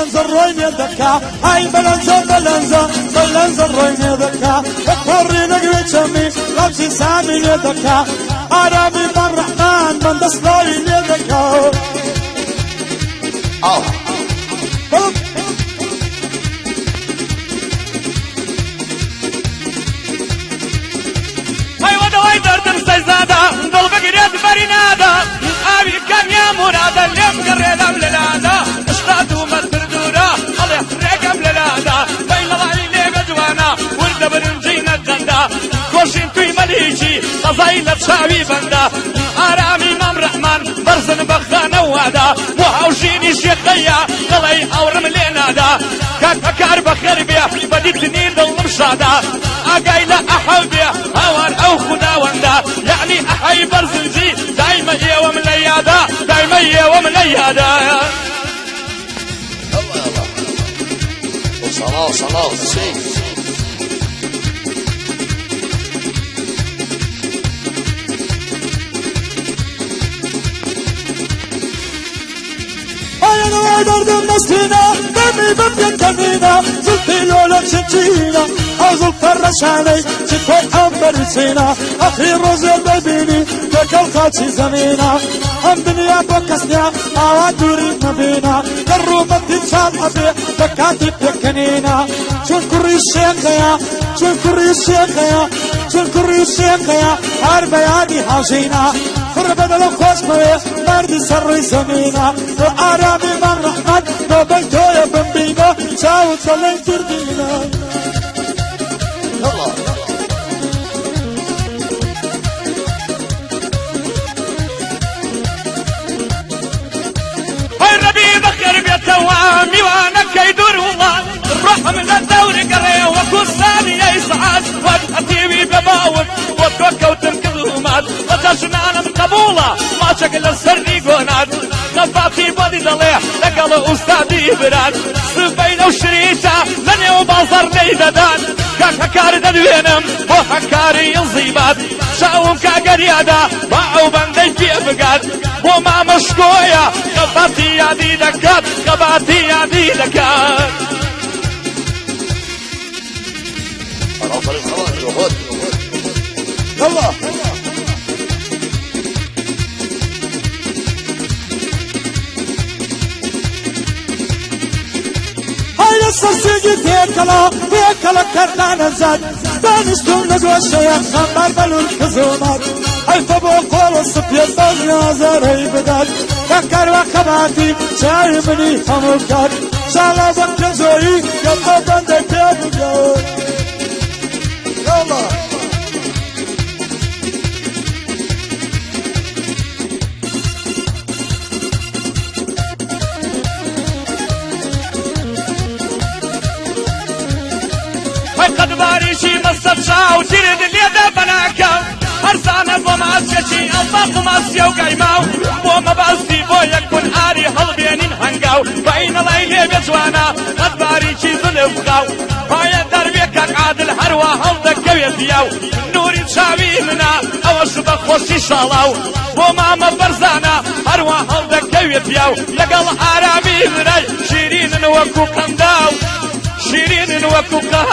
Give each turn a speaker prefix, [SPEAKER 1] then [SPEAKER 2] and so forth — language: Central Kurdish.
[SPEAKER 1] بلنز الروين دكا هاي بلنز الروين دكا اكبري نقوي تشمي لبسي سامي دكا آرامي من رحمن من دسلوي دكا
[SPEAKER 2] هاي ودواي دردم سيزادا دول بقريت برينادا آبي كان يا مرادا اليوم قريدم للادا اشتادو متردورا الله يحرقم للادا بين ضعي لي بجوانا ورد برنجينا الدندا خوشين توي مليجي قضايلة شاوي بندا آرامي مام رحمن برزن بخانا وادا وحوشيني شيخيا قلي أورم لينادا كار بخير بيه بديتني دل مشادا أقايلة أحو بيه هوان أو خدا وندا يعني أحي برزنجي دايما يوم ليادا دايما يوم ليادا
[SPEAKER 3] الله صلاة سيف
[SPEAKER 1] أنا دردم مسكينة دمي ببيت كمينة زلفي لولا تشجينا أزل فرش علي شكوي حمر سينا أخير روزي ببيني بكل خاتي زمينا هم دنيا بكسنيا أوادوري مبينا كرومة تنشال أبي بكاتي بكنينا شون كري الشيخيا شون كري الشيخيا شون كري الشيخيا أربياني حاجينا فربنا لو خوش مويه مرد سري زمينا وآرامي من رحمن نوبيتو يا بمبينا شاوت صلي تردينا
[SPEAKER 3] الله
[SPEAKER 2] هاي ربي بخير بيتوامي وانا كيدور والله الرحم من الدور قريه وكل ثانية يسعد واتحتيبي بماوت وتوكا وتنكذومات وتشنانا مقبولة ما شكل السري قونات نفاتي بدي ضليح لقل أستاذي براد سبين وشريتا لن يوبازر ليددان كاكاري ددوينم وحكاري ينصيبات شاوم كاقريادا باعو بندي في افقاد وما مشكويا خباتي يادي دكات خباتي يادي دكات
[SPEAKER 3] الله
[SPEAKER 1] هاي السرسيجي تيكلا كردان الزاد دانشتون نقوى الشيخ خمار بلو الكزومات هاي فبو قول الصفية بازنا زاري بداد كاكار وخباتي شاي مني هموكات شالا بكزوي يبقى بندي بيابو
[SPEAKER 3] يلا
[SPEAKER 2] قد باريشي مصد شاو تريد اليد بناكا هرسانا بوما اسكشي الله بوما اسيو قايماو بوما باستي بو يكون آري هل بينين هنقاو بين ليلي بجوانا قد باريشي ظلفقاو بايا دربيكك عادل هروا هل دكوية دياو نوري شاوي منا او شبك خوشي شالاو بوما مبرزانا هروا هل دكوية دياو لقل آرامي مناي شيرين وكو قنداو شيرين وكو